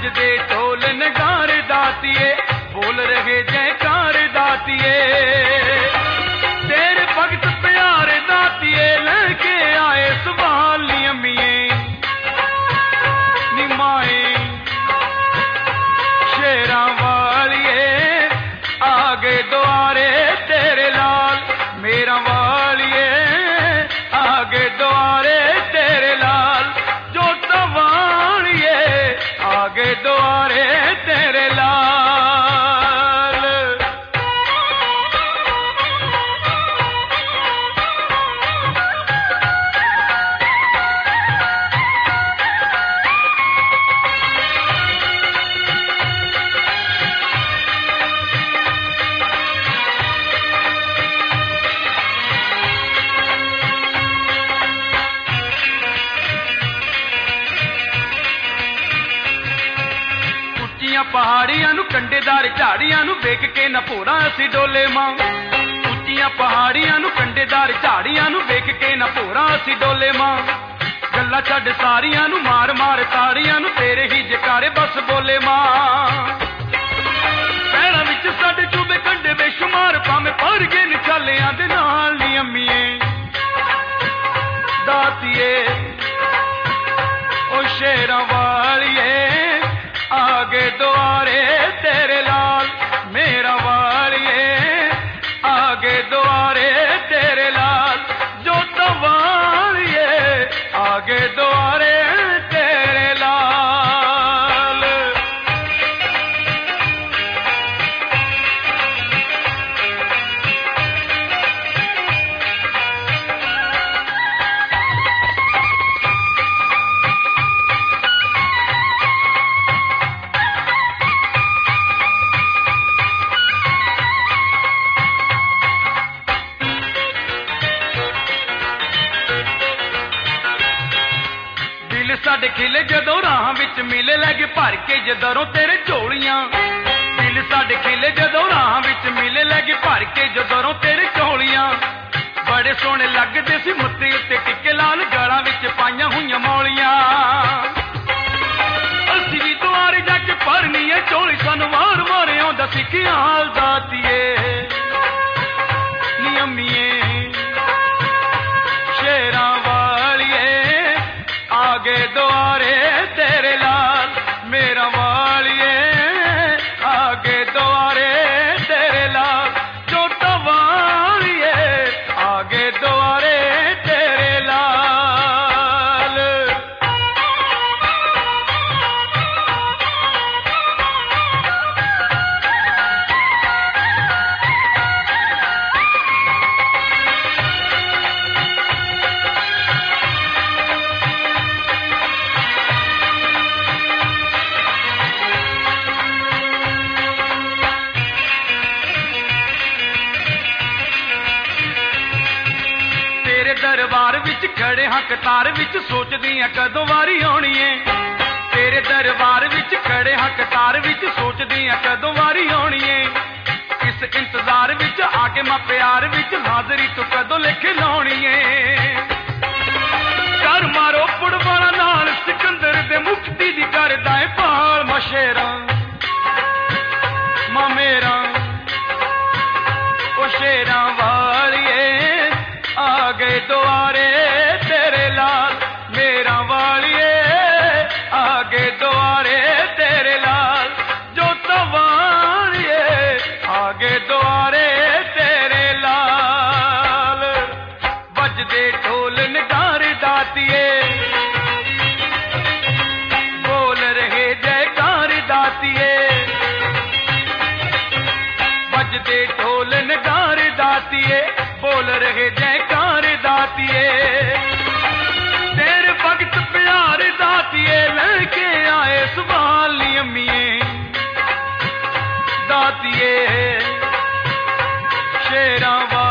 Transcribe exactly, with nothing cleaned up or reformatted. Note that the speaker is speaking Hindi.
बजदे ढोल नगार दातिए, बोल रहे जयकार दातिए। तेरे भगत प्यारे दातिए लेके आए सवाल नियमिए निमाए शेरा वालिए, आगे द्वारे तेरे लाल मेरा वालिए, आगे द्वारे तेरे लाल जोता वालिए, आगे द्वारे तेरे लाल। पहाड़ियां नू कंडेदार झाड़ियां नू वेख के न भोरा असी डोले मां, उच्चियां पहाड़ियां नू कंडेदार झाड़ियां नू वेख के न भोरा असी डोले मां। गल्लां छड्ड सारियां नू मार मार ताड़ियां नू तेरे ही जकारे बस बोले मां। पैरां विच साडे चूबे कंडे बेशुमार भावें भर गए निछालियां दे नाल नी अम्मीए दातिए ओ शेरां वालिए, आगे द्वारे तेरे लाल मेरा वालिए, आगे द्वारे तेरे लाल जोता वालिए, आगे द्वारे तेरे लाल। साडे खिले जदों राह विच मिले लगे भर के जदरों तेरे झोलियां, दिल साडे खिले जदों राह विच मिले लगे भर के जदरों तेरे झोलियां। बड़े सोहने लगदे सी मुत्ते उत्ते टिक्के लाल गलां विच पाईयां होईयां मौलियां। असीं वी दुआरे जाके भरनी है झोली, सानूं वार वार आउंदा सी ख्याल दातिए नी अम्मीए शेरां वालिए, आगे द्वारे तेरे लाल मेरा वालिए, आगे द्वारे तेरे लाल जोता वालिए, आगे द्वारे तेरे लाल। दरबार विच खड़े हाँ कतार विच सोचदी आ कदों वारी आउणी है, तेरे दरबार विच खड़े हाँ कतार विच सोचदी आ कदों वारी आउणी है। इस इंतजार विच आके मां प्यार विच हाज़री तू कदों लिखे लाउणी है। कर मारो पुड़वाला नाल सिकंदर दे मुक्ति दी करदा है पाल मां शेरां मां मेरा ओ शेरां वालिए, आगे द्वारे तेरे लाल मेरा वालिए, आगे द्वारे तेरे लाल जोता वालिए, आगे द्वारे तेरे लाल। बजदे ढोल नगार दातिए, बोल रहे जयकार दातिए, बजदे ढोल नगार दातिए, बोल रहे जयकार दातिए। तेरे भगत प्यारे दातिए लेके आए सवाल नी अम्मीए दातिए शेरां